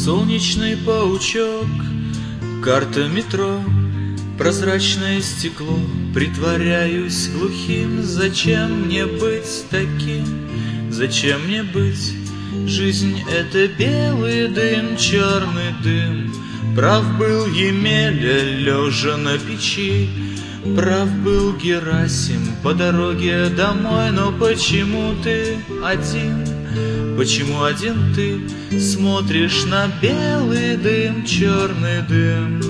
Солнечный паучок, карта метро, прозрачное стекло. Притворяюсь глухим. Зачем мне быть таким? Зачем мне быть? Жизнь — это белый дым, черный дым. Прав был Емеля, лежа на печи. Прав был Герасим по дороге домой. Но почему ты один? Почему один ты смотришь на белый дым, черный дым?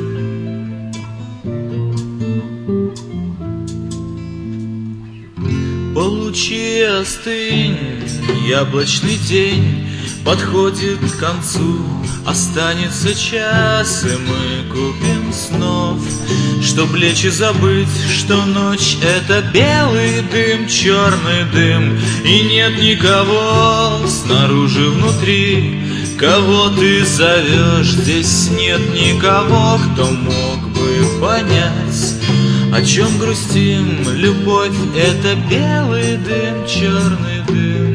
Получи, остынь, яблочный день подходит к концу. Останется час, и мы купим снов, чтоб лечь и забыть, что ночь — это белый дым, черный дым. И нет никого снаружи, внутри, кого ты зовешь. Здесь нет никого, кто мог бы понять, о чем грустим. Любовь — это белый дым, черный дым.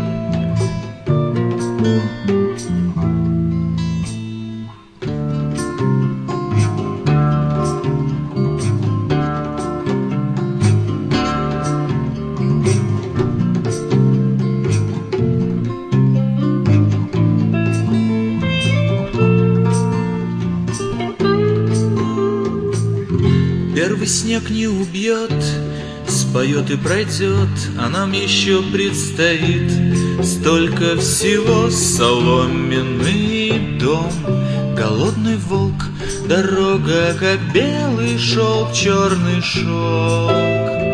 Первый снег не убьет, споет и пройдет, а нам еще предстоит столько всего. Соломенный дом, голодный волк, дорога, как белый шелк, черный шелк.